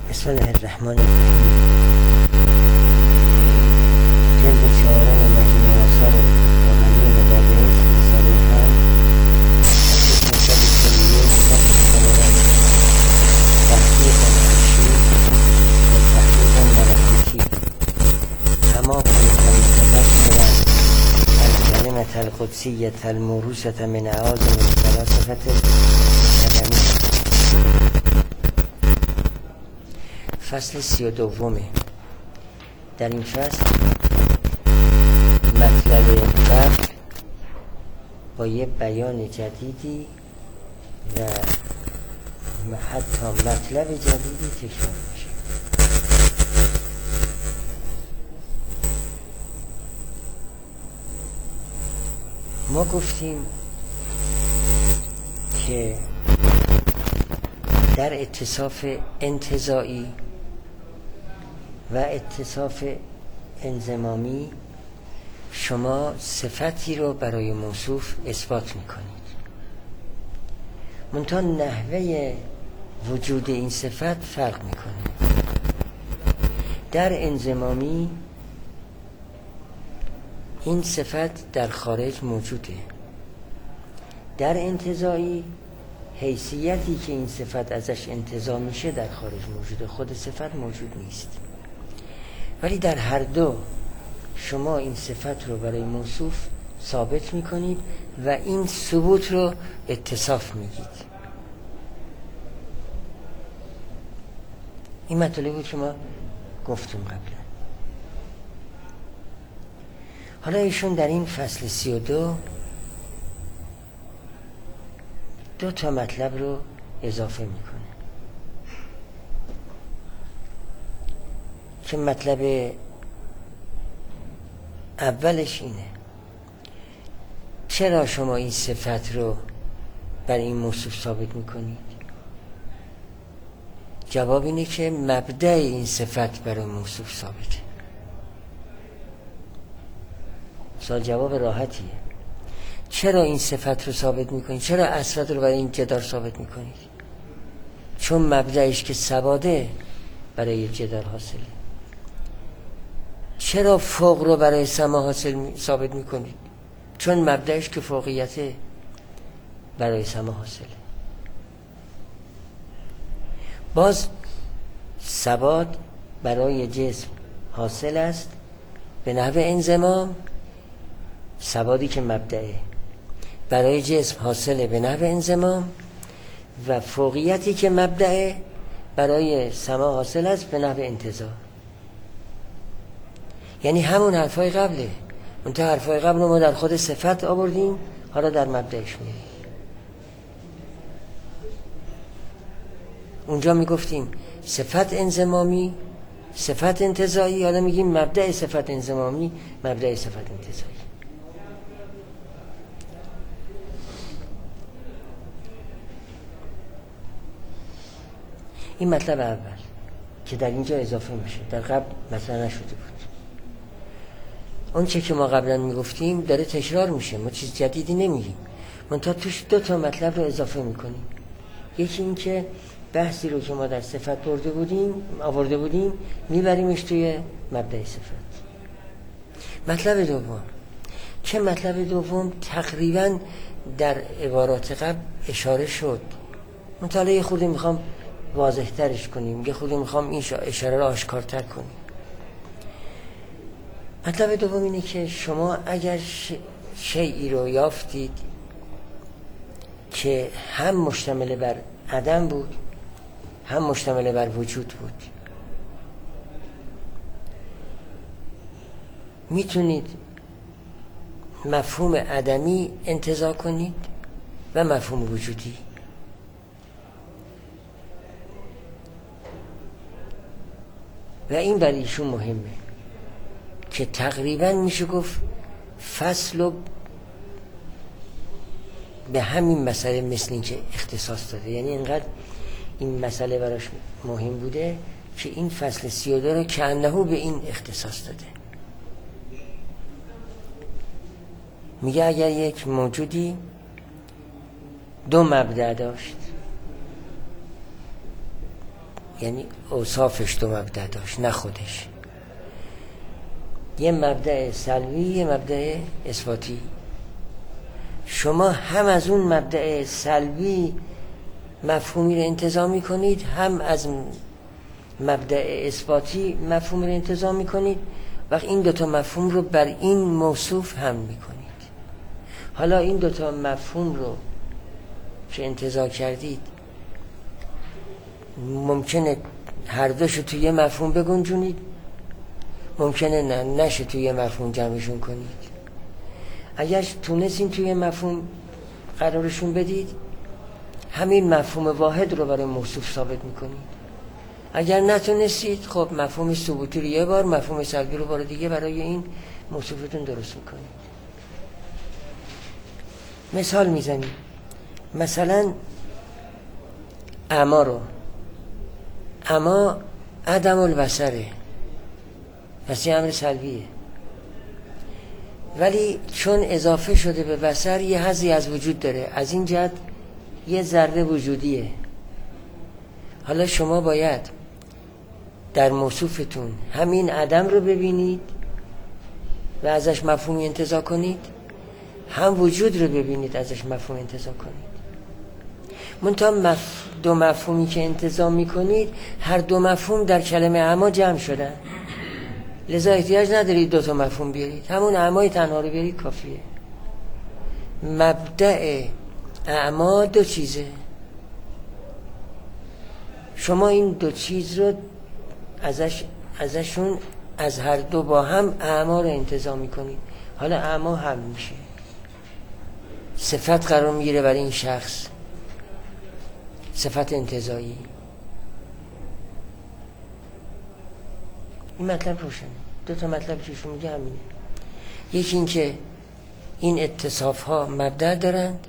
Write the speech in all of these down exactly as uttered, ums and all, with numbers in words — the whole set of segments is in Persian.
بسم الله الرحمن الرحیم. جلد چهارم مجموع آثار روحانی مدرس رساله هم مشهد کلیه تحقیق تحقیق و تحقیق ملکوتی اما کنید الکلمة القدسیة الموروثة من اعاظم الفلاسفة القدمین. فصل سی و دومه. در این فصل مطلب قبل با یه بیان جدیدی و حتی مطلب جدیدی تکرار میشه. ما گفتیم که در اتصاف انتزاعی و اتصاف انضمامی شما صفتی رو برای موصوف اثبات میکنید، منتها نحوه وجود این صفت فرق میکنه. در انضمامی این صفت در خارج موجوده، در انتزاعی حیثیتی که این صفت ازش انتزاع میشه در خارج موجوده، خود صفت موجود نیست. ولی در هر دو شما این صفت رو برای موصوف ثابت میکنید و این ثبوت رو اتصاف میگید. این مطلبی بود که ما گفتیم قبلا. حالا ایشون در این فصل سی و دو دو تا مطلب رو اضافه میکنه که مطلب اولش اینه: چرا شما این صفت رو برای این موصوف ثابت میکنید؟ جواب اینه که مبدأ این صفت برای موصوف ثابته. سوال جواب راحتیه. چرا این صفت رو ثابت میکنید؟ چرا اصفت رو برای این جدار ثابت میکنید؟ چون مبدأش که ثباته برای جدار حاصله. چرا فوق رو برای سما حاصل ثابت میکنید؟ چون مبدأش که فوقیت برای سما حاصله. باز ثبات برای جسم حاصل است به نحو انضمام، ثباتی که مبدأه برای جسم حاصله به نحو انضمام، و فوقیتی که مبدأه برای سما حاصل است به نحو انتزاع. یعنی همون حرفای قبله، منتها حرفای قبل رو ما در خود صفت آوردیم، حالا در مبدأش میریم. اونجا میگفتیم صفت انضمامی، صفت انتزاعی، حالا میگیم مبدأ صفت انضمامی، مبدأ صفت انتزاعی. این مطلب اول که در اینجا اضافه میشه، در قبل مثلا نشده بود. اون چه که ما قبلا میگفتیم داره تکرار میشه، ما چیز جدیدی نمیگیم، منتها توش دو تا مطلب رو اضافه میکنیم. یکی این که بحثی رو که ما در صفت برده بودیم آورده بودیم میبریمش توی مبدأ صفت. مطلب دوم که مطلب دوم تقریبا در عبارات قبل اشاره شد، منتها یه خورده میخوام واضح ترش کنیم، یه خورده میخوام این اشاره رو آشکارتر کنیم. مطلب دوم اینه که شما اگر شیئی رو یافتید که هم مشتمل بر عدم بود هم مشتمل بر وجود بود، میتونید مفهوم عدمی انتزاع کنید و مفهوم وجودی. و این برای ایشون مهمه که تقریبا میشه گفت فصل رو به همین مسئله مثل این که اختصاص داده. یعنی اینقدر این مسئله براش مهم بوده که این فصل سی و دو رو که انهو به این اختصاص داده. میگه اگر یک موجودی دو مبدأ داشت یعنی اوصافش دو مبدأ داشت نه خودش. یه مبدأ سلبی، یه مبدأ اثباتی. شما هم از اون مبدأ سلبی مفهومی رو انتزاع میکنید، هم از مبدأ اثباتی مفهومی رو انتزاع میکنید، وقت این دوتا مفهوم رو بر این موصوف هم میکنید. حالا این دوتا مفهوم رو که انتزاع کردید ممکنه هر دوشو توی یه مفهوم بگنجونید، ممکنه نه نشه توی یه مفهوم جمعشون کنید. اگر تونستین توی یه مفهوم قرارشون بدید، همین مفهوم واحد رو برای موصوف ثابت میکنید. اگر نتونستید، خب مفهوم ثبوتی رو یه بار، مفهوم سلبی رو بار دیگه برای این موصوفتون درست میکنید. مثال میزنید، مثلا اما رو، اما عدم البصره، پس یه امر سلبیه، ولی چون اضافه شده به بصر یه حظی از وجود داره، از این جهت یه ذره وجودیه. حالا شما باید در موصوفتون همین عدم رو ببینید و ازش مفهومی انتزاع کنید، هم وجود رو ببینید ازش مفهوم انتزاع کنید. منتها مف... دو مفهومی که انتزاع میکنید هر دو مفهوم در کلمه اما جمع شدن، لذا احتیاج ندارید دو تا مفهوم بیارید، همون اعمای تنها رو بیارید کافیه. مبدأ اعما دو چیزه، شما این دو چیز رو ازش ازشون از هر دو با هم اعما رو انتزاع میکنید. حالا اعما هم میشه صفت قرار میگیره برای این شخص، صفت انتزاعی. این مطلب روشنه. دو تا مطلب که شما میگه همینه. یکی این که این اتصاف ها مبدأ دارند،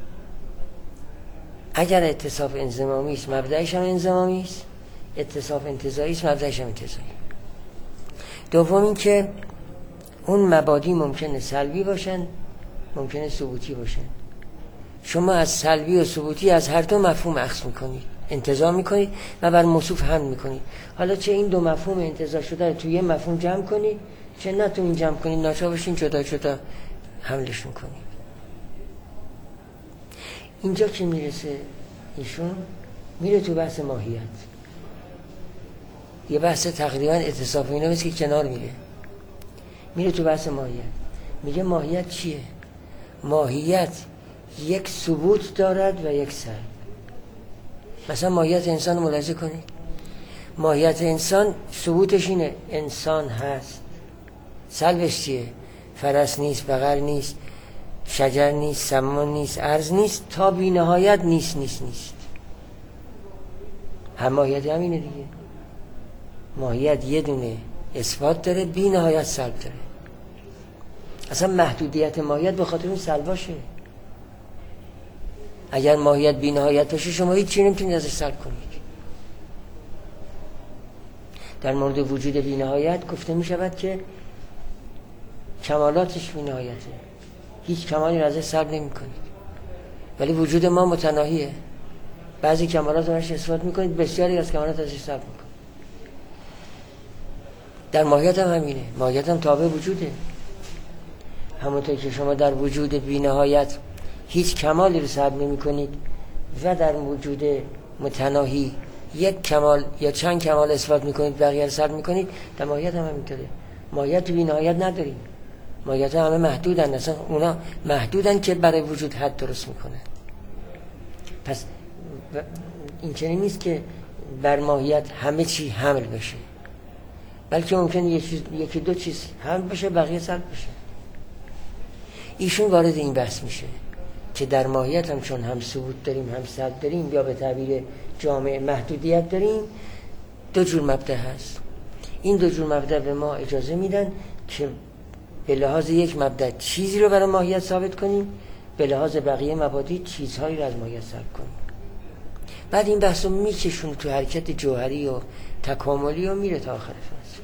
اگر اتصاف انضمامی است مبدأش هم انضمامی است، اتصاف انتزاعی است مبدأش هم انتزاعی. دوم این که اون مبادی ممکنه سلبی باشن، ممکنه ثبوتی باشن. شما از سلبی و ثبوتی از هر دو مفهوم اخذ میکنید، انتزاع میکنید و بر موصوف حمل میکنید. حالا چه این دو مفهوم انتزاع شده رو توی یه مفهوم جمع کنید، چه نتونین جمع کنید، ناچار باشین جدا جدا حملشون کنید. اینجا که میرسه ایشون میره تو بحث ماهیت، یه بحث تقریبا اتصاف اینا مثل که کنار میره، میره تو بحث ماهیت. میگه ماهیت چیه؟ ماهیت یک ثبوت دارد و یک سلب. مثلا ماهیت انسان ملاحظه کنید، ماهیت انسان ثبوتش اینه انسان هست، سلبش چیه؟ فرس نیست، بقر نیست، شجر نیست، سمان نیست، ارض نیست، تا بی نهایت نیست نیست نیست. هم ماهیت همینه دیگه. ماهیت یه دونه اثبات داره، بی نهایت سلب داره. اصلا محدودیت ماهیت به خاطر اون سلباشه. اگر ماهیت بی نهایت باشه شما هیچ چیزی نمیتونید ازش سلب کنید. در مورد وجود بی نهایت گفته می شود که کمالاتش بی نهایته، هیچ کمالی رو ازش سلب نمی کنید. ولی وجود ما متناهیه، بعضی کمالات رو ازش اثبات می کنید، بسیاری از کمالات ازش سلب می کنید. در ماهیت هم همینه، ماهیت هم تابع وجوده. همونطور که شما در وجود بی نهایت هیچ کمالی رو سلب نمی کنید و در وجود متناهی یک کمال یا چند کمال اثبات می کنید، بقیه رو سلب می کنید. در ماهیت هم همینطوره. ماهیت بی نهایت نداریم، ماهیت همه محدودن، اصلا اونا محدودن که برای وجود حد درست میکنن. پس این چنین نیست که بر ماهیت همه چی حمل بشه، بلکه ممکنه یکی دو چیز حمل بشه بقیه سلب بشه. ایشون وارد این بحث میشه که در ماهیت هم چون هم ثبوت داریم هم سلب داریم، یا به تعبیر جامع محدودیت داریم، دو جور مبدأ هست. این دو جور مبدأ به ما اجازه میدن که به لحاظ یک مبدأ چیزی رو برای ماهیت ثابت کنیم، به لحاظ بقیه مبادی چیزهایی رو از ماهیت سلب کنیم. بعد این بحث رو میکشون تو حرکت جوهری و تکاملی و میره تا آخر فصل.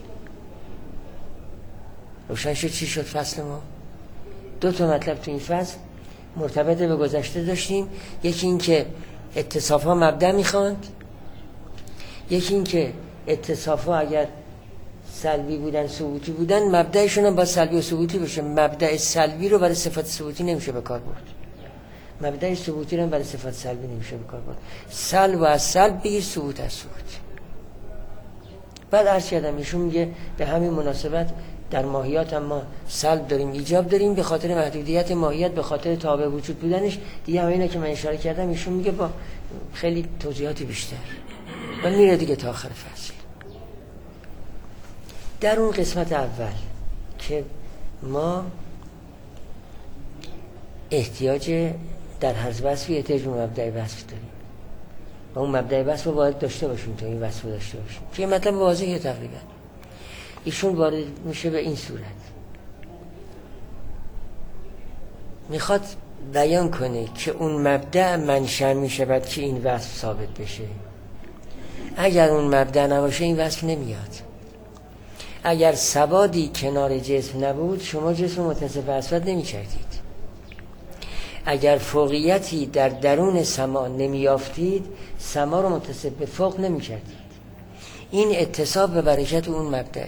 روشن شد چی شد فصل ما؟ دو تا مطلب تو این فصل مرتبط به گذشته داشتیم. یکی این که اتصاف ها مبدأ میخواند، یکی این که اتصافا اگر سلبی بودن ثبوتی بودن مبدأشون هم با سلبی و ثبوتی بشه. مبدأ سلبی رو برای صفت ثبوتی نمیشه به کار برد، مبدأ ثبوتی رو برای صفت سلبی نمیشه به کار برد. سلب و از سلب بگیر، ثبوت از ثبوت. بعد عرض کردم ایشون میگه به همین مناسبت در ماهیات هم ما سلب داریم ایجاب داریم به خاطر محدودیت ماهیت، به خاطر تابع وجود بودنش دیگه. همینه که من اشاره کردم ایشون میگه با خیلی توضیحات بیشتر و میره دیگه تا آخر فصل. در اون قسمت اول که ما احتیاج در هر وصفی احتیاج به مبدأ وصف داریم و اون مبدأ وصف رو باید داشته باشیم تا این وصف رو داشته باشیم. که مطلب واضحه تقریبا. ایشون وارد میشه به این صورت، میخواد بیان کنه که اون مبدأ منشأ میشود که این وصف ثابت بشه. اگر اون مبدأ نباشه این وصف نمیاد. اگر سوادی کنار جسم نبود شما جسم رو متصف به اسود نمی کردید. اگر فوقیتی در درون سما نمیافتید سما رو متصف به فوق نمی کردید. این اتصاف به برکت اون مبدأه.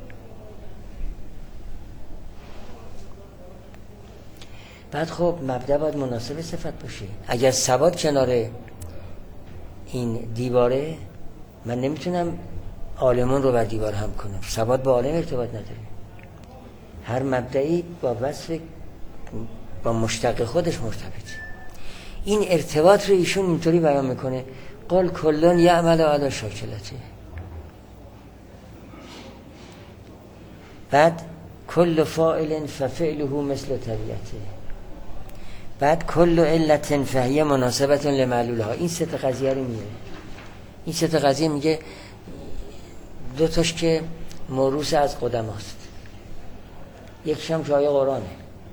بعد خب مبدأ باید مناسب صفت باشه. اگر سواد کنار این دیواره من نمیتونم عالمون رو بر دیوار هم کنم، سواد با عالم ارتباط نداره. هر مبدعی با وصف با مشتق خودش مرتبطه. این ارتباط رو ایشون اینطوری بیان میکنه قل کلون یعمل علی شاکلته. بعد کل فاعل ففعله مثل طبیعته. بعد کل علت فهیه مناسبت لمعلولها. این سه تا قضیه رو میگه. این سه تا قضیه میگه دو تاش که موروث از قدماست، یکیش هم جای قرآنه.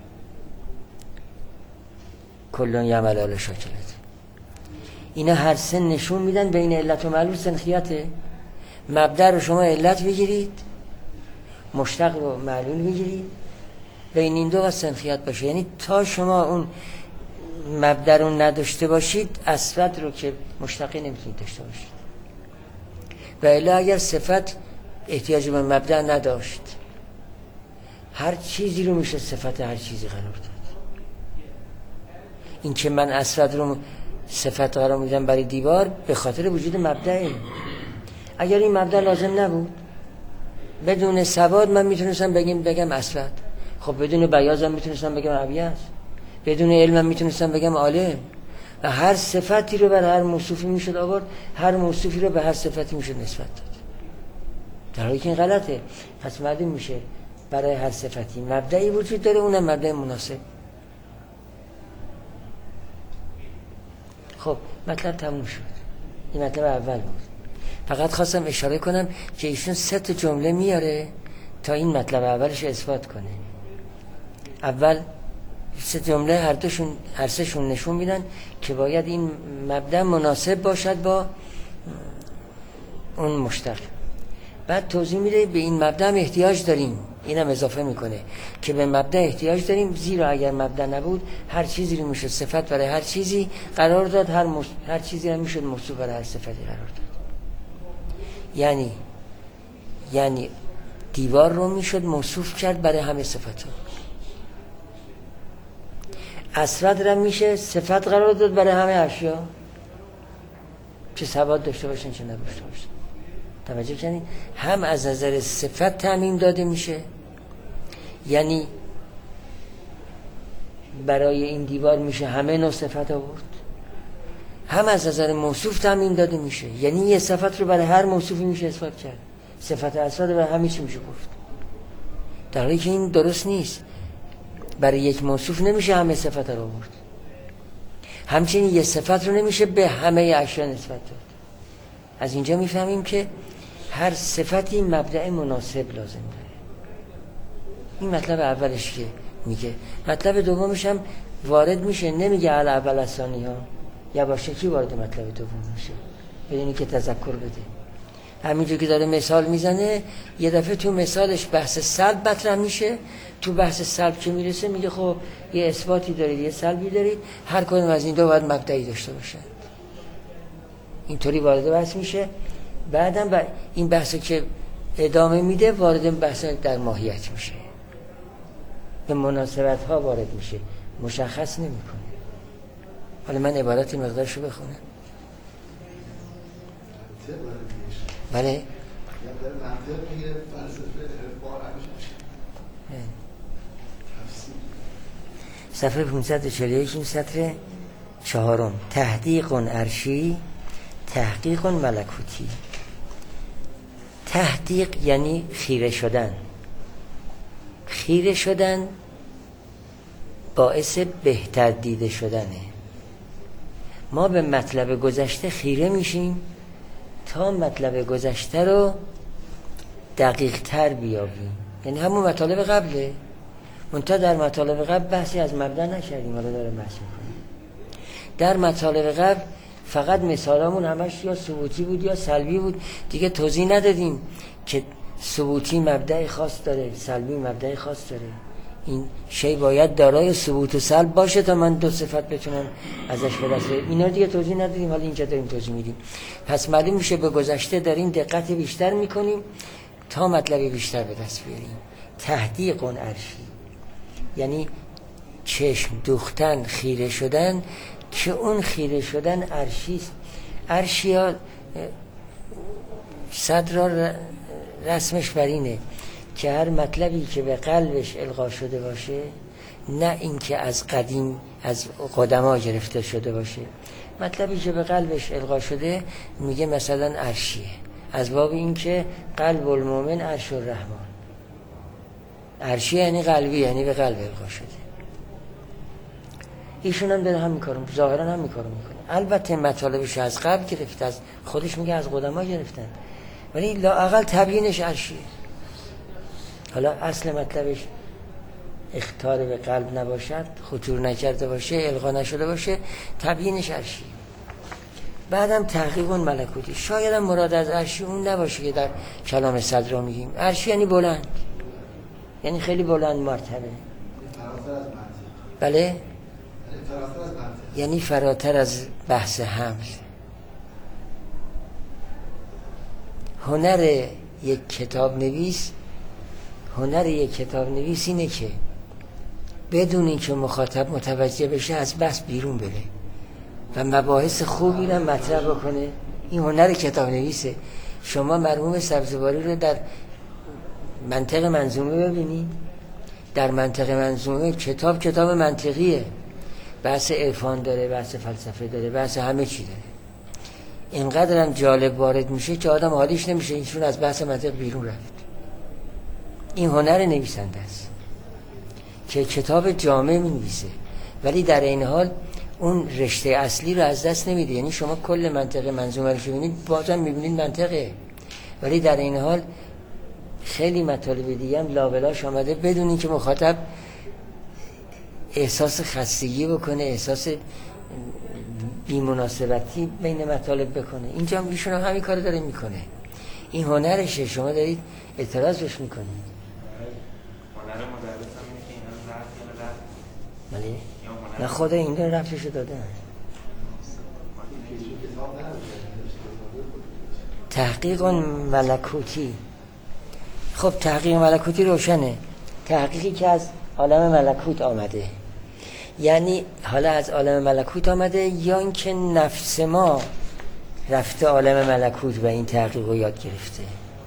کلون یعمل علی شاکلته. اینا هر سه نشون میدن بین علت و معلول سنخیته. مبدأ رو شما علت بگیرید، مشتق رو معلول بگیرید، بین این دو و سنخیت باشه. یعنی تا شما اون مبدأ رو نداشته باشید اسود رو که مشتقی نمیتونید داشته باشید. و الا اگر صفت احتیاج به مبدأ نداشت هر چیزی رو میشه صفت هر چیزی قرار داد. این که من اسود رو صفت قرار میدم برای دیوار به خاطر وجود مبدأه. اگر این مبدأ لازم نبود بدون سواد من میتونستم بگم بگم اسود، خب بدون بیاضم میتونستم بگم ابیض، بدون علمم میتونستم بگم عالم. و هر صفتی رو بر هر موصوفی میشد آورد، هر موصوفی رو به هر صفتی میشد نسبت داد، در حالی که این غلطه. پس معلوم میشه برای هر صفتی مبدأی وجود داره، اونم مبدأ مناسب. خب مطلب تموم شد. این مطلب اول بود. فقط خواستم اشاره کنم که ایشون سه تا جمله میاره تا این مطلب اولش اثبات کنه. اول سه جمله هر دوشون هر سهشون نشون میدن که باید این مبدأ مناسب باشد با اون مشتق. بعد توضیح میده به این مبدأ هم احتیاج داریم. اینم اضافه میکنه که به مبدأ احتیاج داریم، زیرا اگر مبدأ نبود هر چیزی رو میشد صفت برای هر چیزی قرار داد، هر مش... هر چیزی هم میشد موصوف برای هر صفتی قرار داد. یعنی یعنی دیوار رو میشد موصوف کرد برای همه صفت‌ها. اسود را میشه صفت قرار داد برای همه اشیا، چه سواد داشته باشن چه نداشته باشن. توجه کنید، هم از نظر صفت تعمیم داده میشه، یعنی برای این دیوار میشه همه نوع صفت آورد، هم از نظر موصوف تعمیم داده میشه، یعنی یه صفت رو برای هر موصوفی میشه اثبات کرد. صفت اسود برای همه چی میشه گفت، در حالی که این درست نیست. برای یک موصوف نمیشه همه صفت رو آورد، همچنین یه صفت رو نمیشه به همه اشیا نسبت داد. از اینجا میفهمیم که هر صفتی مبدأ مناسب لازم داره. این مطلب اولش که میگه. مطلب دومش هم وارد میشه، نمیگه علی اول ثانی ها، یواشکی وارد مطلب دوم میشه بدون اینکه تذکر بده. همینجور که داره مثال میزنه یه دفعه تو مثالش بحث سلب مطرح میشه. تو بحث سلب که میرسه میگه خب یه اثباتی دارید یه سلبی دارید، هر کدوم از این دو باید مبدأی داشته باشه. اینطوری وارد بحث میشه. بعدم با این بحثو که ادامه میده وارد بحث در ماهیت میشه، به مناسبت ها وارد میشه، مشخص نمیکنه. حالا من عبارت مقدارشو بخونم. بله صفحه پانصد و چهل و یک سطر چهارم. تحقیق عرشی، تحقیق ملکوتی. تحقیق یعنی خیره شدن. خیره شدن باعث بهتر دیده شدنه. ما به مطلب گذشته خیره میشیم تا مطلب گذشته رو دقیق تر بیابیم، یعنی همون مطالب قبله، منتها در مطالب قبل بحثی از مبدا نشدیم، حالا داره بحث میکنیم. در مطالب قبل فقط مثالامون همش یا ثبوتی بود یا سلبی بود، دیگه توضیح ندادیم که ثبوتی مبدأ خاص داره، سلبی مبدأ خاص داره. این شی باید دارای ثبوت و سلب باشه تا من دو صفت بتونم ازش به دست بیارم. اینا دیگه توضیح ندادیم، حالا اینجا داریم توضیح میدیم. پس معلوم میشه به گذشته داریم دقت بیشتر میکنیم تا مطلب بیشتر به دست بیاریم. تحقیق عرشی یعنی چشم دوختن، خیره شدن، که اون خیره شدن عرشیست. عرشی ها صدر رسمش بر اینه که هر مطلبی که به قلبش القا شده باشه، نه اینکه از قدیم از قدما گرفته شده باشه، مطلبی که به قلبش القا شده میگه مثلا عرشیه، از باب اینکه قلب المؤمن عرش الرحمن. عرشی یعنی قلبی، یعنی به قلب القا شده. ایشون هم داره همین کارو، ظاهرا همین کارو میکنه. البته مطالبش از قبل گرفته، از خودش میگه از قدما گرفتن، ولی لااقل تبیینش عرشیه. حالا اصل مطلبش اخطار به قلب نباشد، خطور نکرده باشه، القا نشده باشه، تبیینش عرشی. بعدم تحقیق ملکوتی. شاید هم مراد از عرشی اون نباشه که در کلام صدرا میگیم. عرشی یعنی بلند، یعنی خیلی بلند مرتبه. بله؟ یعنی فراتر از بحث حمل. هنر یک کتاب نویس هنر یک کتاب نویس اینه که بدون اینکه مخاطب متوجه بشه از بحث بیرون بره و مباحث خوبی رو مطرح بکنه. این هنر کتاب نویسه. شما مرحوم سبزواری رو در منطق منظومه ببینید. در منطق منظومه کتاب کتاب منطقیه، بحث عرفان داره، بحث فلسفه داره، بحث همه چی داره. اینقدر هم جالب وارد میشه که آدم حالیش نمیشه اینشون از بحث منطق بیرون رفت. این هنر نویسنده است که کتاب جامع می‌نویسه، ولی در این حال اون رشته اصلی رو از دست نمیده. یعنی شما کل منطقه منظومه رو ببینید بازم می‌بینید منطقه، ولی در این حال خیلی مطالب دیگه هم لابلاش آمده بدون اینکه مخاطب احساس خستگی بکنه، احساس بی‌مناسبتی بین مطالب بکنه. اینجا هم ایشون هم همین کارو داره میکنه. این هنرشه، شما دارید اعتراضش میکنید. بله؟ نه خدا این داره رفتشو داده. تحقیق ملکوتی. خب تحقیق ملکوتی روشنه. تحقیقی که از عالم ملکوت آمده، یعنی حالا از عالم ملکوت آمده یا اینکه نفس ما رفته عالم ملکوت و این تحقیق رو یاد گرفته.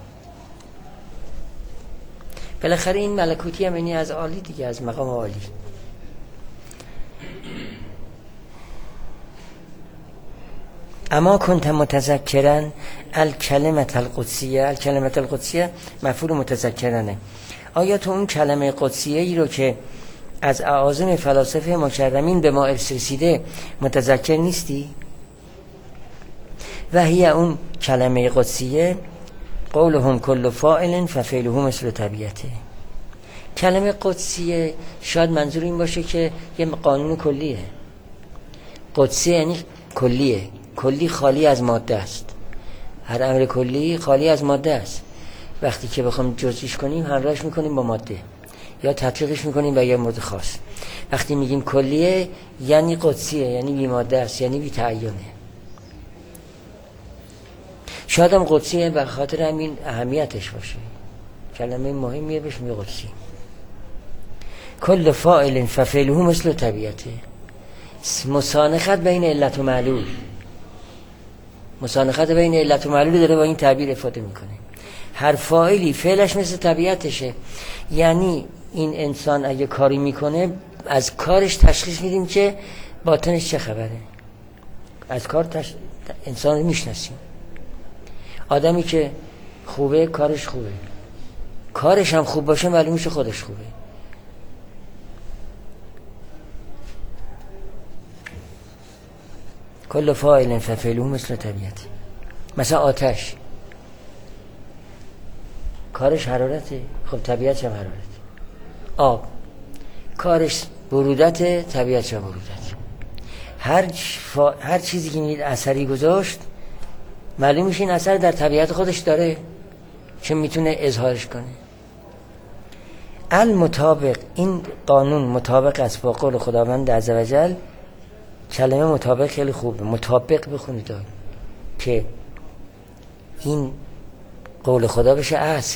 بالاخره این ملکوتی هم اینی از عالی دیگه، از مقام عالی. اما کنت متذکرا الکلمة القدسیه. الکلمة القدسیه مفعول متذکرانه. آیا تو اون کلمه قدسیه ای رو که از اعاظم فلاسفه مکرمین به ما ارث رسیده متذکر نیستی؟ و هی اون کلمه قدسیه قولهم کل فاعل ففعله مثل طبیعته. کلمه قدسیه شاید منظور این باشه که یه قانون کلیه. قدسیه یعنی کلیه، کلی خالی از ماده است. هر امر کلی خالی از ماده است. وقتی که بخوام جزئیش کنیم همراهش میکنیم با ماده یا تطبیقش میکنیم به یه مورد خاص. وقتی میگیم کلیه یعنی قدسیه، یعنی بی ماده است، یعنی بی تعینه. شاید هم قدسیه به خاطر همین اهمیتش باشه، کلمه مهمیه بهش میگه قدسی. کل فاعل ففعله مثل طبیعته، مسانخت بین علت و معلول، مسانخت بین علت و معلول داره با این تعبیر افاده میکنه. هر فاعلی فعلش مثل طبیعتشه، یعنی این انسان اگه کاری میکنه از کارش تشخیص میدیم که باطنش چه خبره. از کار تش... انسان رو میشناسیم. آدمی که خوبه کارش خوبه، کارش هم خوب باشه معلوم میشه خودش خوبه. کل فاعل ففعله مثل طبیعت. مثلا آتش کارش حرارته، خب طبیعتش هم حرارته. آب کارش برودت، طبیعتش هم برودت. هر فا... هر چیزی که میگید اثری گذاشت معلوم میشه این اثر در طبیعت خودش داره که میتونه اظهارش کنه. المطابق، این قانون مطابق است با قول خداوند عزوجل. کلمه مطابق خیلی خوبه، مطابق بخونید دار. که این قول خدا بشه اصل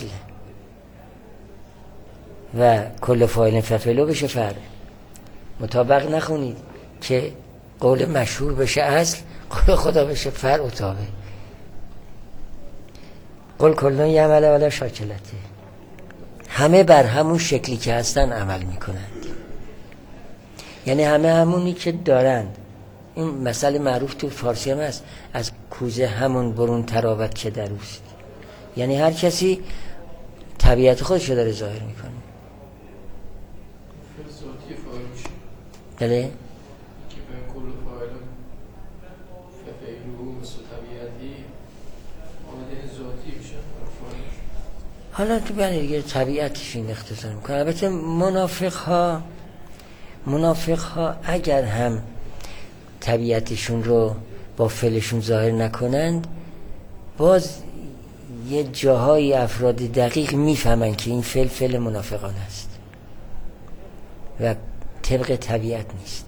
و کل فاعل ففعله بشه فرع. مطابق نخونید که قول مشهور بشه اصل، قول خدا بشه فرع و تابع. قل کلون یعمل علی شاکلته، همه بر همون شکلی که هستن عمل میکنند، یعنی همه همونی که دارند. این مسئله معروف تو فارسی هم هست، از کوزه همون برون تراوت که در اوست، یعنی هر کسی طبیعت خودش رو داره ظاهر میکنه. بله حالا تو بله دیگه طبیعتش این اختصار میکنه. البته منافق ها منافق ها اگر هم طبیعتشون رو با فعلشون ظاهر نکنند، باز یه جاهای افراد دقیق میفهمن که این فعل فعل منافقان است و طبق طبیعت نیست.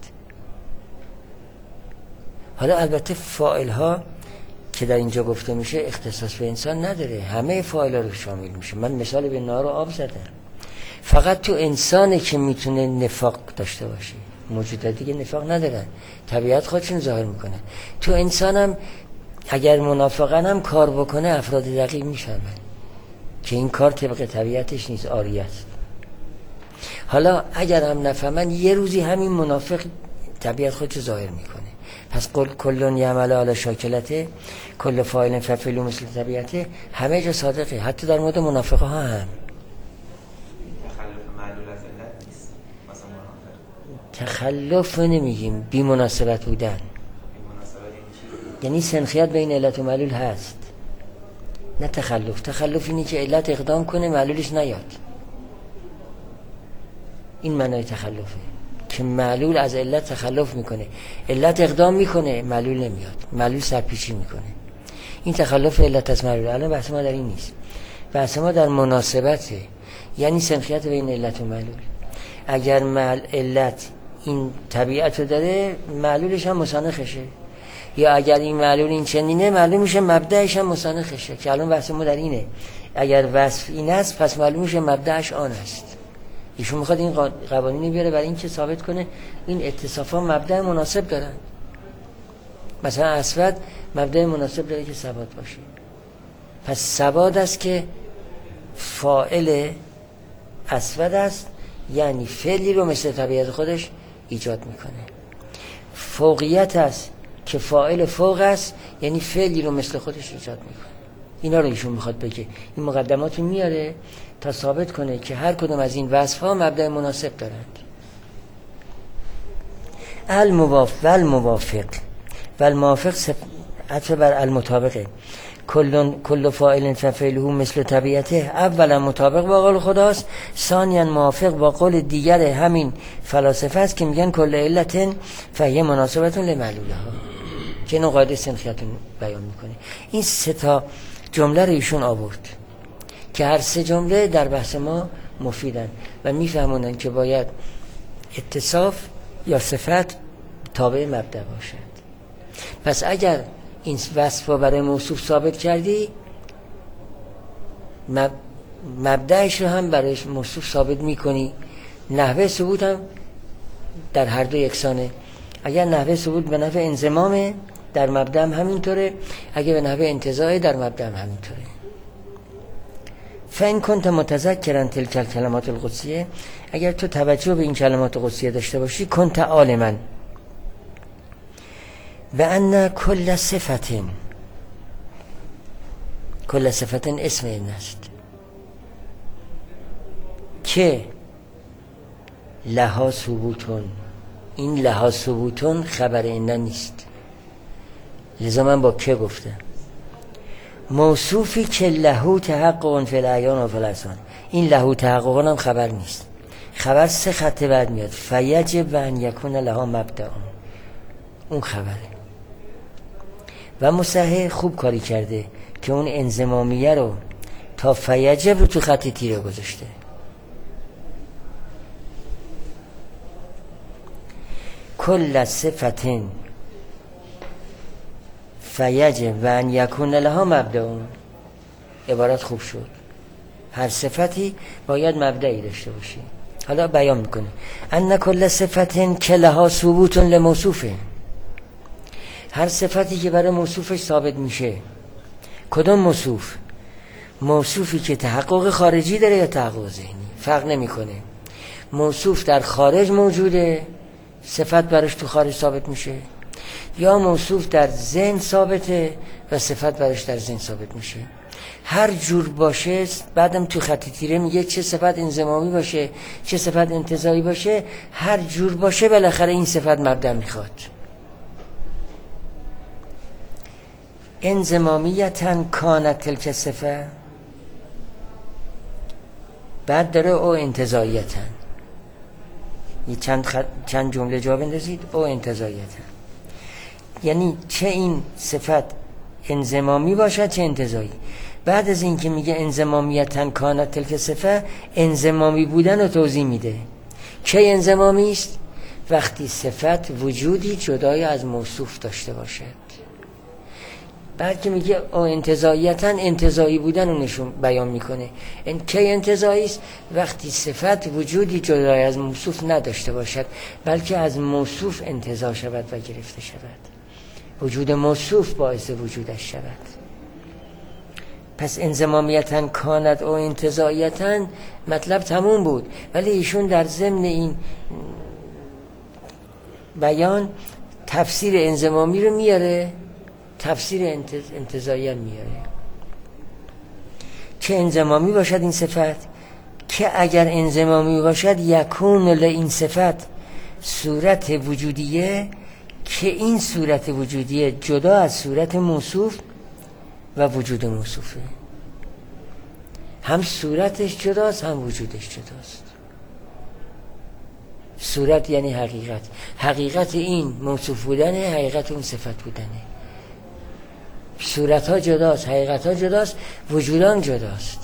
حالا البته فاعل ها که در اینجا گفته میشه اختصاص به انسان نداره، همه فاعل ها رو شامل میشه. من مثال به نار و آب زدم، فقط تو انسانه که میتونه نفاق داشته باشه. موجودات دیگه نفاق ندارن، طبیعت خودشون ظاهر میکنه. تو انسانم اگر منافقن هم کار بکنه افراد دقیق میفهمن که این کار طبق طبیعتش نیست، عاریه است. حالا اگر هم نفهمن یه روزی همین منافق طبیعت خودش ظاهر میکنه. پس قل کلون یعمل علی شاکلته، کل فاعل ففعله مثل طبیعته، همه جا صادقه، حتی در مورد منافقه ها هم. تخلف نمیگیم، بی مناسبت بودن، یعنی سنخیت بین علت و معلول هست، نه تخلف. تخلف اینی که علت اقدام کنه معلولش نیاد، این معنای تخلفه که معلول از علت تخلف میکنه، علت اقدام میکنه معلول نمیاد، معلول سرپیچی میکنه. این تخلف علت از معلول. الان بحث ما در این نیست، بحث ما در مناسبته، یعنی سنخیت بین علت و معلول. اگر معل... علت این طبیعت رو داره، معلولش هم مسانخشه، یا اگر این معلول این چنینه، معلوم میشه مبدأش هم مسانخشه، که الان بحث ما در اینه. اگر وصف این است پس معلوم میشه مبدأش آن است. ایشون میخواد این قوانینی بیاره برای اینکه ثابت کنه این اتصافا مبدأ مناسب دارن. مثلا اسود مبدأ مناسب داره که ثبات باشه، پس ثبات است که فاعل اسود است، یعنی فعلی رو مثل طبیعت خودش ایجاد میکنه. فوقیت است که فاعل فوق است، یعنی فعلی رو مثل خودش ایجاد میکنه. اینا رو ایشون میخواد بگه، این مقدماتو میاره تا ثابت کنه که هر کدوم از این وصف ها مبدأ مناسب دارند. الموافق و الموافق و الموافق عطف بر المطابقه. کل کل فاعل ففعله مثل طبیعته، اولا مطابق با قول خداست، ثانیا موافق با قول دیگر همین فلاسفه است که میگن کل علت فهی مناسبتون لمعلولها، که اینو قاعده سنخیتون بیان میکنه. این سه تا جمله رو ایشون آورد که هر سه جمله در بحث ما مفیدن و میفهمونن که باید اتصاف یا صفت تابع مبدأ باشد. پس اگر این وصف رو برای موصوف ثابت کردی، مبدأش رو هم برای موصوف ثابت میکنی. نحوه ثبوت هم در هر دو یکسانه. اگر نحوه ثبوت به نحوه انضمامه در مبدأ هم همینطوره، اگر به نحوه انتزاعه در مبدأ هم همینطوره. فإن كنت متذکرا تلك الکلمات القدسیه، اگر تو توجه به این کلمات قدسیه داشته باشی، كنت عالما بأن كل صفت، کل صفت اسم این است که لها ثبوتون، این لها ثبوتون خبر این نیست، لذا من با که گفتم موصوفی که لهو تحقق فی الاعیان و فی الاسمان، این لهو تحقق هم خبر نیست. خبر سه خطه بعد میاد، فیجب ان یکون لها مبدأ، اون خبره. و مصحح خوب کاری کرده که اون انضمامیه رو تا فیجب رو تو خط تیره گذاشته. کل صفت فیجب و ان یکون لها مبدأ، عبارت خوب شد. هر صفتی باید مبدأی داشته باشی. حالا بیان میکنه ان کل صفت که لها ثبوت لموصوفه، هر صفتی که برای موصوفش ثابت میشه. کدوم موصوف؟ موصوفی که تحقق خارجی داره یا تحقق ذهنی، فرق نمیکنه. موصوف در خارج موجوده، صفت برش تو خارج ثابت میشه، یا موصوف در ذهن ثابته و صفت برش در ذهن ثابت میشه. هر جور باشه بعدم تو خط تیره میگه چه صفت انضمامی باشه چه صفت انتزاعی باشه، هر جور باشه بالاخره این صفت مبدأ میخواد. انضمامیتاً کانت تلک صفه، بعد داره او انتزاعیتاً، یه چند خط چند جمله جا بندازید. او انتزاعیتاً یعنی چه این صفت انضمامی باشد چه انتزاعی. بعد از این که میگه انضمامیتاً کانت تلک صفه، انضمامی بودن رو توضیح میده. چه انضمامی است؟ وقتی صفت وجودی جدای از موصوف داشته باشد. بعد که میگه او انتزاعیتاً، انتزاعی بودن رو نشون بیان میکنه. این کی انتزاعی است؟ وقتی صفت وجودی جدای از موصوف نداشته باشد بلکه از موصوف انتزاع شود و گرفته شود، وجود موصوف باعث وجودش شود. پس انضمامیتاً کانت او انتزاعیتاً مطلب تموم بود، ولی ایشون در ضمن این بیان تفسیر انضمامی رو میاره، تفسیر انتزاعی هم میاره. که انضمامی باشد این صفت، که اگر انضمامی باشد یکون لین صفت صورت وجودیه، که این صورت وجودیه جدا از صورت موصوف و وجود موصوفه. هم صورتش جداست هم وجودش جداست. صورت یعنی حقیقت، حقیقت این موصوف بودنه، حقیقت اون صفت بودنه. صورت ها جداست، حقیقت ها جداست، وجودان جداست.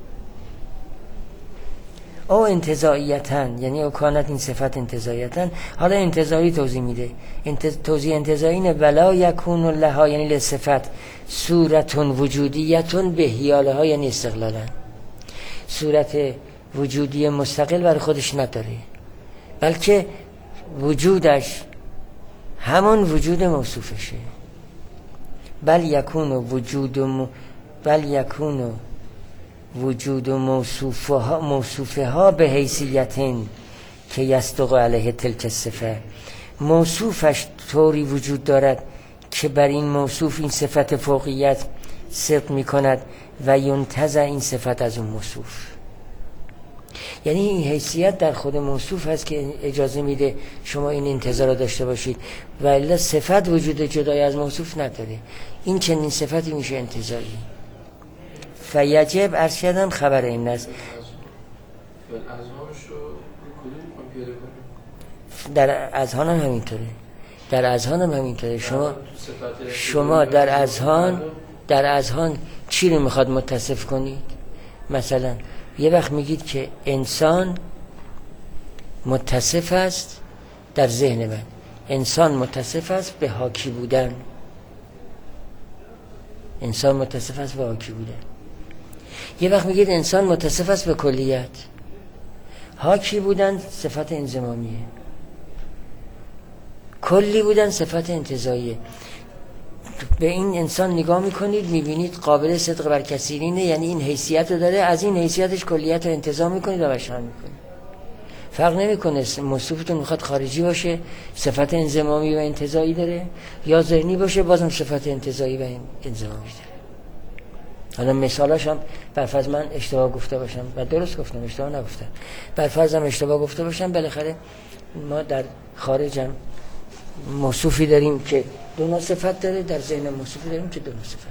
او انتزاعیتاً یعنی او کانت این صفت انتزاعیتاً. حالا انتزاعی توضیح میده. انتز... توضیح انتزاعی نه ولا یکون لها یعنی لصفت صورتون وجودیتون به حیاله ها یعنی استقلالا، صورت وجودی مستقل برای خودش نداره بلکه وجودش همون وجود موصوفشه. بل یکون وجود م... بل یکون وجود موصوفها موصوفها به حیثیتین که یصدق علیه تلک صفه، موصوفش طوری وجود دارد که بر این موصوف این صفت فوقیت صدق می کند و ینتزع این صفت از اون موصوف. یعنی این حیثیت در خود موصوف هست که اجازه میده شما این انتظار رو داشته باشید، و الا صفت وجود جدای از موصوف نداره. این چنین صفتی میشه انتزاعی. فیجب ارشدم خبر این است. در اذهان هم همینطوره، در اذهان هم همینطوره. شما شما در اذهان در اذهان چی رو میخواد متصف کنید؟ مثلا یه وقت میگید که انسان متصف است در ذهن من، انسان متصف است به حاکی بودن. انسان متصف است با حاکی بودن. یه وقت میگید انسان متصف است به کلیت. حاکی بودن صفت انضمامیه، کلی بودن صفت انتزاعیه. به این انسان نگاه میکنید میبینید قابل صدق بر کثیرینه، یعنی این حیثیت رو داره، از این حیثیتش کلیت رو انتزاع میکنید و بشن میکنید. فرق نمیکنه موصوفتون میخواد خارجی باشه صفت انضمامی و انتزاعی داره، یا ذهنی باشه بازم صفت انتزاعی و انضمامی داره. حالا مثالاش هم برفرض من اشتباه گفته باشم و درست گفتم، اشتباه نگفتم، برفرض هم اشتباه گفته باشم، بالاخره ما در خارجم موصوفی داریم که دو نوع صفت داره، در ذهن موصوفی داریم که دو نوع صفت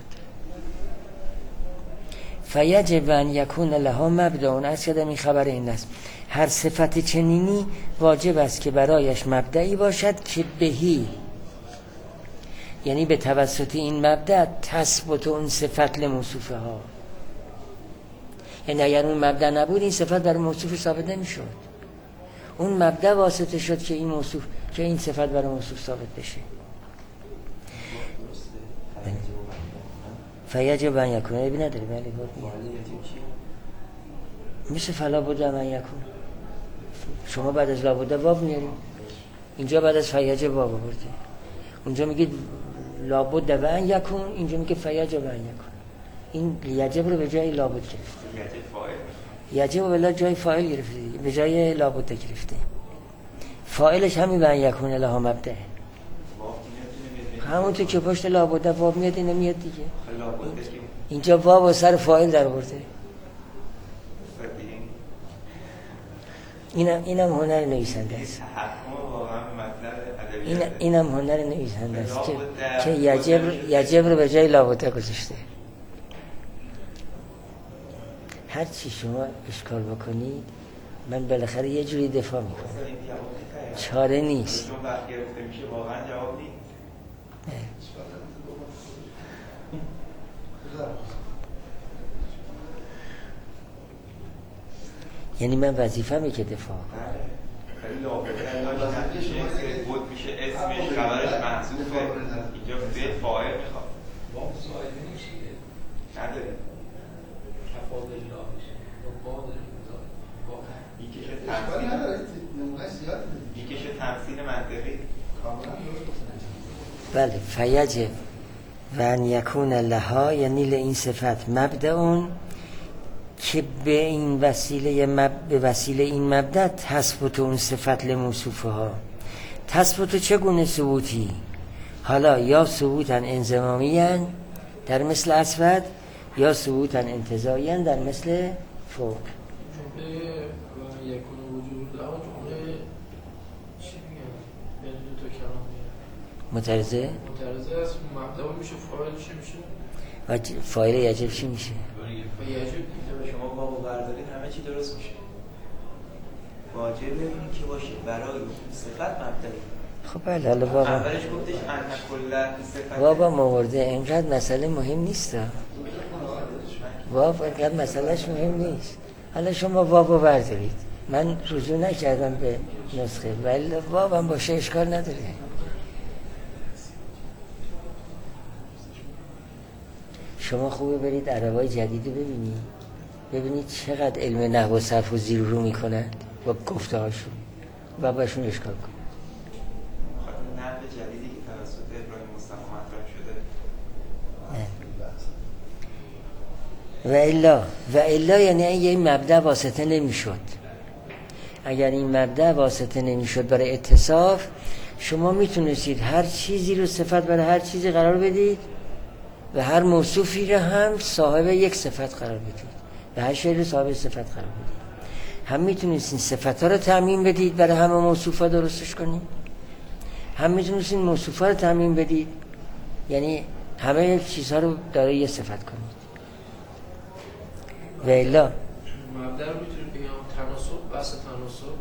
داره. فیجب ان یکون لها مبدأ، از کدام این خبر این است هر صفت چنینی واجب است که برایش مبدعی باشد که بهی، یعنی به توسط این مبدأ تثبت اون صفت لموصوفه ها. یعنی اگر اون مبدأ نبود این صفت برای موصوف ثابت نمیشد. اون مبدأ واسطه شد که این موصوف که این صفت برای موصوف ثابت بشه. فیجب ان یکون ابی نداره ولی بود میشه فلا بد ان یکون. شما بعد از لا بد واو میارید، اینجا بعد از فیجب واو آورده، اونجا میگید لا بد ان یکون، اینجا میگه فیجب ان یکون. این یجب رو به جای لا بد گرفته، یجب رو به جای فاعل گرفته، به جای لا بد گرفته. فاعلش همین به ان یکون لها مبدأ، همونطور که پشت لا بد واو میاد اینو میاد دیگه. اینجا واو و سر فاعل در آورده. اینم اینم هنر نویسنده است. این اینم هنر نویسنده است که که یجب یجب رو به جای لا بد گذاشته. هر چی شما اشکال بکنید من بالاخره یه جوری دفاع میکنم، چاره نیست. یعنی من وظیفه‌مه که دفاع خیلی لابد بود میشه اسمش خبرش محذوفه، اینجا به فاعل میخواد واو سایه نمیشه نداره تفاضل لا میشه با با میکشه تمثیل میکشه تمثیل منطقی کاملا. بله فیجب و ان یکون لها، یعنی لین صفت مبدأ که به این وسیله مب... به وسیله این مبدأ تثبت اون صفت لموصوفه ها. تثبت چگونه ثبوتی؟ حالا یا ثبوتا انضمامیاً در مثل اسود، یا ثبوتا انتزاعیاً در مثل فوق. جمله یکون وجود له جمله چی میگن؟ بین دو تا کلام مترزه؟ مترزه است. مبدأ میشه فاعل چی میشه؟ و فاعل یجب چی میشه؟ و یجب شما واو بردارید همه چی درست میشه. واجب این که باشه برای صفت مبدأی. خب بله حالا بابا اولش گفتش ان کل صفت بابا مورده اینقدر مسئله مهم نیست. بابا اینقدر مسئلهش مهم نیست. حالا شما بابا بردارید، من رجوع نکردم به نسخه ولی بابا هم باشه اشکال نداره. شما خوبه برید عربای جدید رو ببینید، ببینید چقدر علم نحو و صرف و زیر رو میکنن با گفته هاشون و باشون اشکال کن. نحو جدیدی که توسط ابراهیم مصطفی مطرح شده. و الا و الا یعنی این مبدأ واسطه نمیشد. اگر این مبدأ واسطه نمیشد برای اتصاف، شما میتونستید هر چیزی رو صفت برای هر چیزی قرار بدید و هر موصوفی رو هم صاحب یک صفت قرار بدید و هر شیء رو صاحب صفت قرار بدید. هم میتونستین صفت ها رو تعمیم بدید برای همه موصوفا درستش کنید، هم میتونستین موصوفا رو تعمیم بدید یعنی همه چیزها رو داره یه صفت کنید. و الا مبدأ رو میتونید بگم تناسب، بحث تناسب.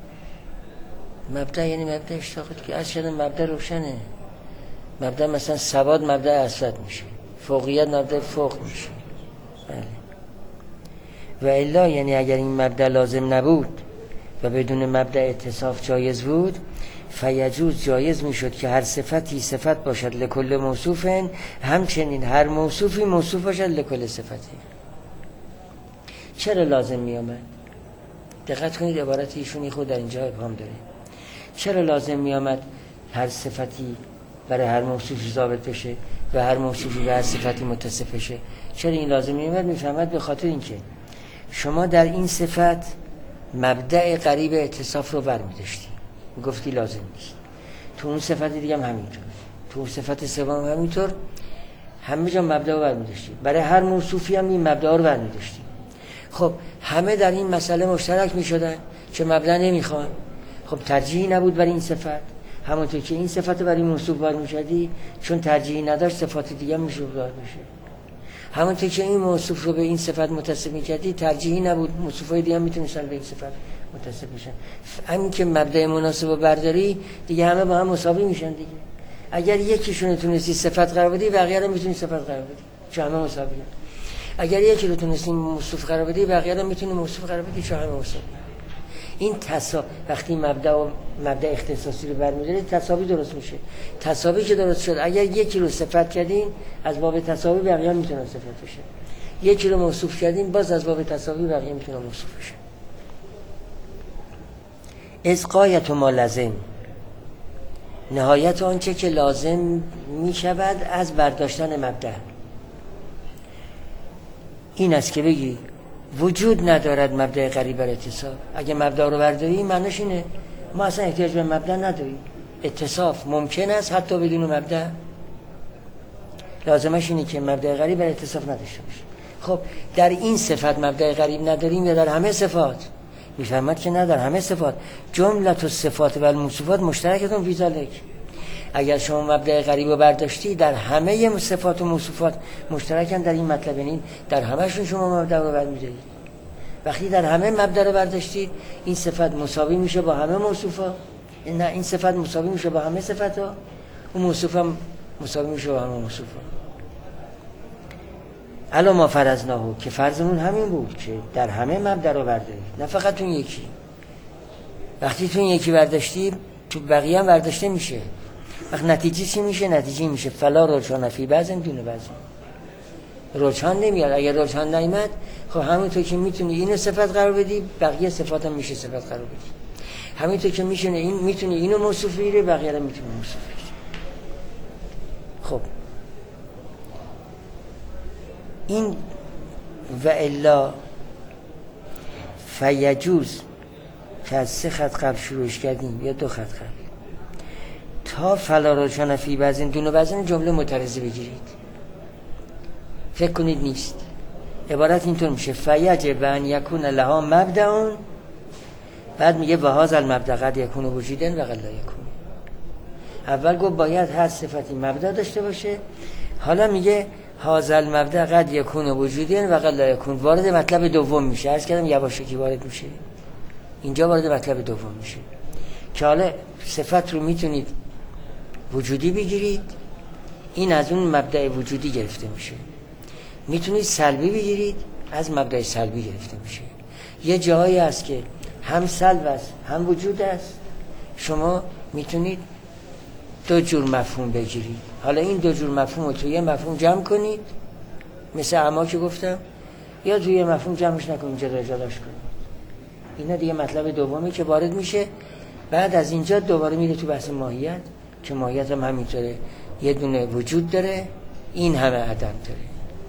مبدأ یعنی مبدأ اشتاقت که از شدن مبدأ روشنه. مبدأ مثلا ثبات مبدأ اسود میشه، فوقیت مبدأ فوق میشه. بله. و الا یعنی اگر این مبدأ لازم نبود و بدون مبدأ اتصاف جایز بود، فیجوز جایز میشد که هر صفتی صفت باشد لکل موصوف، همچنین هر موصوفی موصوف باشد لکل صفتی. چرا لازم می آمد؟ دقت کنید عبارت ایشونی خود در اینجا ابهام داره. چرا لازم می آمد هر صفتی برای هر موصوفی ثابت بشه و هر موصوفی به هر صفتی متصف بشه؟ چرا این لازم می آمد؟ میفهمد به خاطر اینکه شما در این صفت مبدأ قریب اتصاف رو برمی داشتی، گفتی لازم نیست. تو اون صفت دیگه هم همینطور، تو اون صفت سوم هم همینطور، همه جا مبدأ رو برمی داشتی. برای هر موصوفی هم این مبدأ رو برمی داشتی. خب همه در این مسئله مشترک می شدن که مبدأ نمی خوان. خب ترجیحی نبود برای این صفت، همونطور که این صفت برای موصوف بار می شدی، چون ترجیحی نداشت صفات دیگه میشه بار بشه. همونطور که این موصوف رو به این صفت متصف می کردی، ترجیحی نبود موصوفای دیگه هم میتونستن به این صفت متصف بشن. همین که مبدأ مناسب رو برداری دیگه همه با هم مساوی میشن دیگه. اگر یکیشون تونستی صفت قرار بدی، بقیه رو میتونی صفت قرار بدی، چون همه مساوی هستن. اگر یکی رو تونستی موصوف قرار بدی، بقیه رو میتونی موصوف قرار بدی، چون همه مساوی. این تصا وقتی مبدأ و مبدأ اختصاصی رو برمی‌داری، تساوی درست میشه. تساوی که درست شد، اگر یکی رو صفت کردین، از باب تساوی بقیه میتونن صفت بشه. یکی رو موصوف کردین، باز از باب تساوی بقیه میتونن موصوف بشه. از غایت ما لازم، نهایت آنچه که لازم میشود از برداشتن مبدأ این است که بگی وجود ندارد مبدأ قریب بر اتصاف. اگه مبدأ رو برداری معنیش اینه ما اصلا احتیاج به مبدأ نداریم، اتصاف ممکن است حتی بدون مبدأ. لازمش اینه که مبدأ قریب بر اتصاف نداشته باشه. خب در این صفت مبدأ قریب نداریم یا در همه صفات؟ میفهمد که نه، در همه صفات. جملت و صفات و الموصوفات مشترکتون فی ذلک. اگر شما مبدأ قریب رو برداشتی، در همه صفات و موصوفات مشترکن در این مطلب، یعنی در همهشون شما مبدأ رو برمی‌دارید. وقتی در همه مبدأ رو برداشتید، این صفت مساوی میشه با همه موصوفا، نه این صفت مساوی میشه با همه صفات‌ها، و موصوف هم مساوی میشه با همه موصوفا. الا ما فرضناه، که فرضمون همین بود که در همه مبدأ رو بردارید، نه فقط اون یکی. وقتی تو یکی برداشتی، تو بقیه هم برداشته میشه. وقت نتیجه چی میشه؟ نتیجه میشه فلا رجحان فی بعض دون بعض. رجحان نمیاد. اگر رجحان نیامد، خب همونطور که میتونی اینو صفت قرار بدی، بقیه صفات هم میشه صفت قرار بدی. همونطور که میشونه این میتونی اینو موصوف بگیری، بقیه هم میتونی موصوف بگیری. خب این و الا فیجوز که از سه خط قبل شروعش کردیم یا دو خط قبل، تا فلا رجحان فی بعض دون بعض جمله معترضه بگیرید. فکر کنید نیست. عبارت اینطور میشه فیجب ان یکون لها مبدأ، بعد میگه و هذا المبدأ قد یکون وجودا و قد لا یکون. اول گفت باید هر صفتی مبدأ داشته باشه، حالا میگه هذا المبدأ قد یکون وجودا و قد لا یکون. وارد مطلب دوم میشه. عرض کردم یواشکی وارد میشه. اینجا وارد مطلب دوم میشه که حالا صفت رو میتونید وجودی بگیرید، این از اون مبدأ وجودی گرفته میشه. میتونید سلبی بگیرید، از مبدأ سلبی گرفته میشه. یه جایی هست که هم سلب است هم وجود است، شما میتونید دو جور مفهوم بگیرید. حالا این دو جور مفهوم رو توی یه مفهوم جمع کنید، مثل اما که گفتم، یا توی یه مفهوم جمعش نکنید، جدا جداش کنید. اینا دیگه مطلب دومی که وارد میشه. بعد از اینجا دوباره میره تو بحث ماهیت، که ماهیت هم همینطوره، یه دونه وجود داره، این همه عدم داره.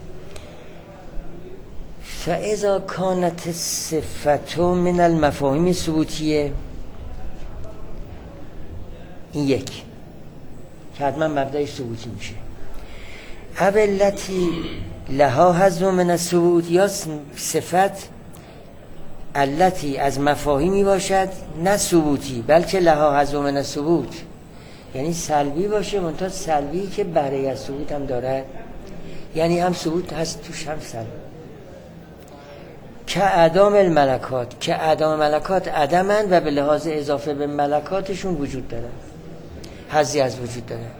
فاذا كانت الصفة من المفاهیم الثبوتیه، این یک که حتما مبدأ ثبوتی میشه. التي لها حظ من الثبوت، یا صفت التي از مفاهیمی باشد نه ثبوتی بلکه لها حظ من الثبوت، یعنی سلبی باشه، منتها سلبی که بهره از ثبوت هم دارد، یعنی هم ثبوت هست توش هم سلب. که اعدام الملکات، که اعدام ملکات عدمند و به لحاظ اضافه به ملکاتشون وجود دارن، حظی از وجود دارن.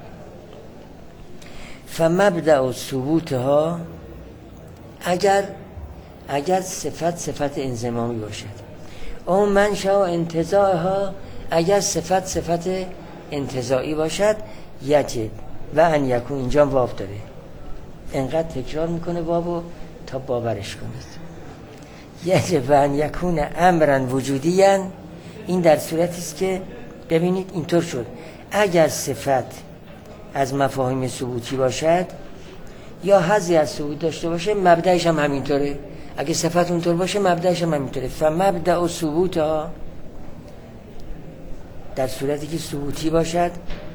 فمبدأ ثبوتها، اگر اگر صفت صفت انضمامی باشد، اون منشأ و انتزاعها اگر صفت صفت انتزاعی باشد یجب و ان یکون، اینجا واو داره، انقدر تکرار میکنه واو تا باورش کنید. یجب و ان یکون امرا وجودیا، این در صورتی است که ببینید اینطور شد اگر صفت از مفاهیم ثبوتی باشد یا حظی از ثبوت داشته باشه مبدأش هم همینطوره. اگه صفت اونطور باشه مبدأش هم همینطوره. فمبدأ و ثبوت ها در صورتی که ثبوتی باشد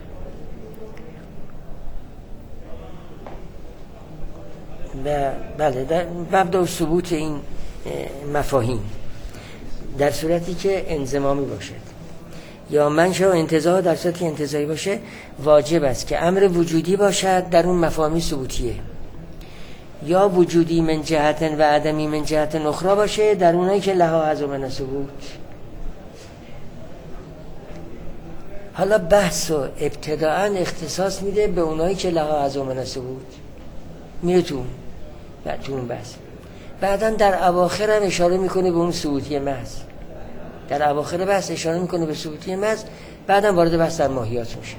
و بله در مبدأ و ثبوت این مفاهیم در صورتی که انضمامی باشد یا منشأ و انتزاع در صورتی انتزاعی باشه واجب است که امر وجودی باشد در اون مفاهیم ثبوتیه، یا وجودی من جهت و عدمی من جهت اخرى باشه در اونایی که لها از من ثبوت. حالا بحث و ابتداءً اختصاص میده به اونایی که لها از من ثبوت، میره تو اون و تو اون بحث. بعداً در اواخر هم اشاره میکنه به اون ثبوتی محض، در اواخر بحث اشاره میکنه به ثبوتی محض، بعداً وارد بحث در ماهیات میشه.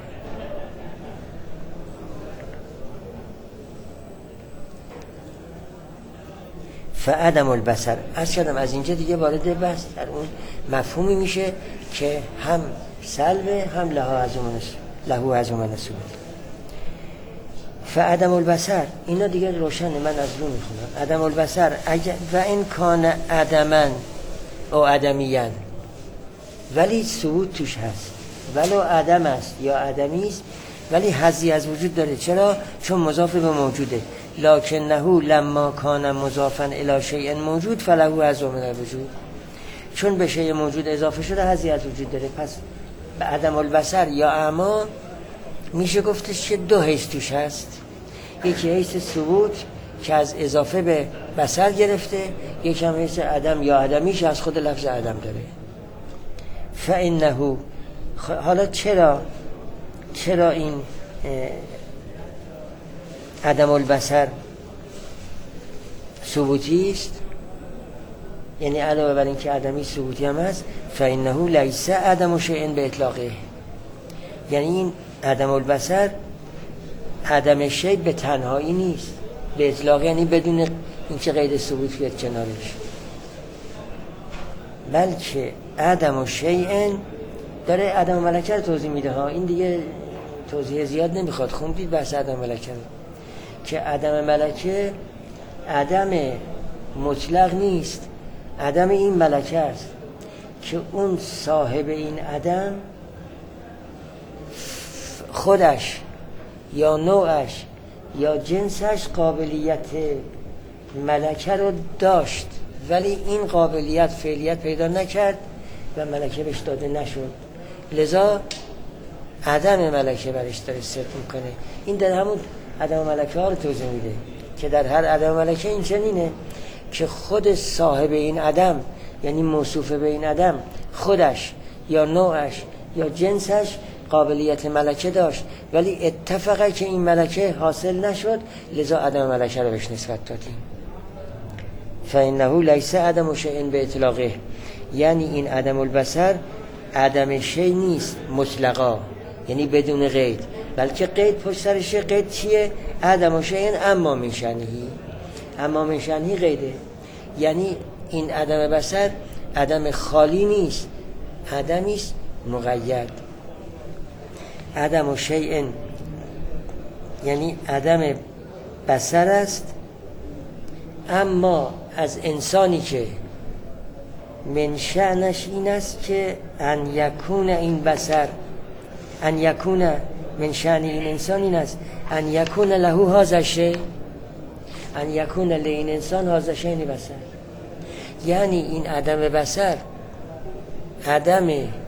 فعدم البصر از شدم از اینجا دیگه وارد بحث در اون مفهومی میشه که هم سلبه هم لها از لهو از من ثبوت. فعدم البصر اینا دیگه روشنه، من از رو میخونم. عدم البصر و این کان عدمن او عدمیان، ولی ثبوت توش هست، ولو عدم است یا عدمی است ولی حظی از وجود داره. چرا؟ چون مضاف به موجوده. لکنه لما کان مضافا الی شیء موجود فله حظ من الوجود، چون به شیء موجود اضافه شده حظی از وجود داره. پس به عدم البصر یا اعما میشه گفتش که دو حیث توش هست، یکی حیث ثبوت که از اضافه به بصر گرفته، یکی هم حیث عدم یا عدمیش از خود لفظ عدم داره. فانه حالا چرا چرا این عدم البصر ثبوتی است؟ یعنی علاوه بر این که عدمی ثبوتی هم هست، فانه لیس عدم شیء به اطلاقه، یعنی این عدم البصر عدم شیء به تنهایی نیست، به اطلاق یعنی بدون اینکه قید ثبوت بیاد کنارش، بلکه عدم شیء داره عدم ملکه رو توضیح میده ها. این دیگه توضیح زیاد نمیخواد، خوندید بحث عدم ملکه رو که عدم ملکه عدم مطلق نیست، عدم این ملکه است که اون صاحب این عدم خودش یا نوعش یا جنسش قابلیت ملکه رو داشت ولی این قابلیت فعلیت پیدا نکرد و ملکه بهش داده نشد، لذا عدم ملکه برش داره ست میکنه. این در همون عدم ملکه ها رو توضیح میده که در هر عدم ملکه این چنینه که خود صاحب این عدم یعنی موصوف به این عدم خودش یا نوعش یا جنسش قابلیت ملکه داشت ولی اتفاقی که این ملکه حاصل نشد، لذا عدم ملکه رو بهش نسبت دادیم. فانه لیس عدم شیء به اطلاقه، یعنی این عدم البصر عدم شیء نیست مطلقا، یعنی بدون قید، بلکه قید پشت سرشه. قید چیه؟ عدم شیء اما من شأنه، اما من شأنه قیده، یعنی این عدم بصر عدم خالی نیست، عدمی است مقید. عدم شیء یعنی عدم بصر است، اما از انسانی که من شأنش این است که ان یکون این بصر، ان یکون من شأن این انسان این است ان یکون له هذا الشیء، ان یکون لین انسان هذا شیء بصر، یعنی این عدم بصر عدم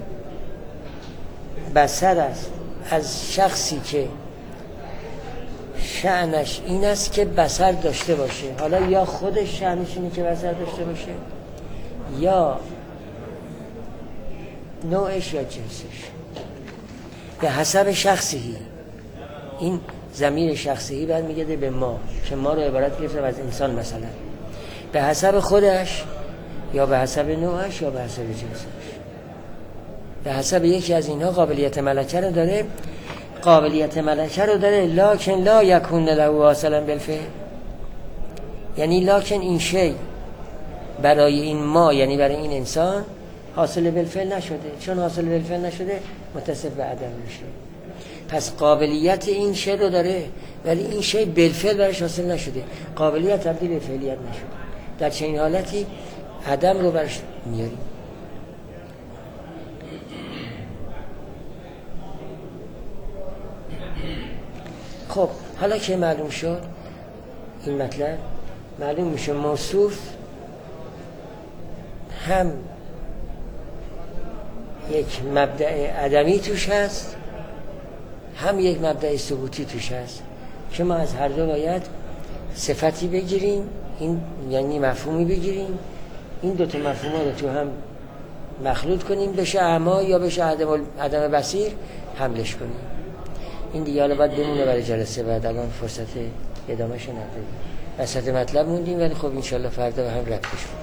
بصر است از شخصی که شأنش این است که بصر داشته باشه. حالا یا خودش شأنش اینه که بصر داشته باشه یا نوعش یا جنسش، به حسب شخصی. این ضمیر شخصی برمیگرده به ما که ما رو عبارت گرفته از انسان، مثلا به حسب خودش یا به حسب نوعش یا به حسب جنسش. به حسب یکی از اینها قابلیت ملکه رو داره، قابلیت ملکه رو داره لکن لا یکون له واصلا بالفعل، یعنی لکن این شی برای این ما، یعنی برای این انسان حاصل بالفعل نشده. چون حاصل بالفعل نشده متصف به عدم میشه. پس قابلیت این شی رو داره ولی این شی بالفعل برش حاصل نشده، قابلیت تبدیل به فعلیت نشده. در چنین حالتی عدم رو برش میاریم. خب حالا که معلوم شد این مطلب، معلوم میشه موصوف هم یک مبدأ عدمی توش هست هم یک مبدأ ثبوتی توش هست که ما از هر دو باید صفتی بگیریم، این یعنی مفهومی بگیریم، این دوتا مفهوم رو تو هم مخلوط کنیم بشه اعما یا بشه عدم, عدم بصیر حملش کنیم. این دیگه حالا باید بمونه برای جلسه بعد، الان فرصت ادامهشو نداریم. وسط مطلب موندیم ولی خب انشالله فردا به هم ربطش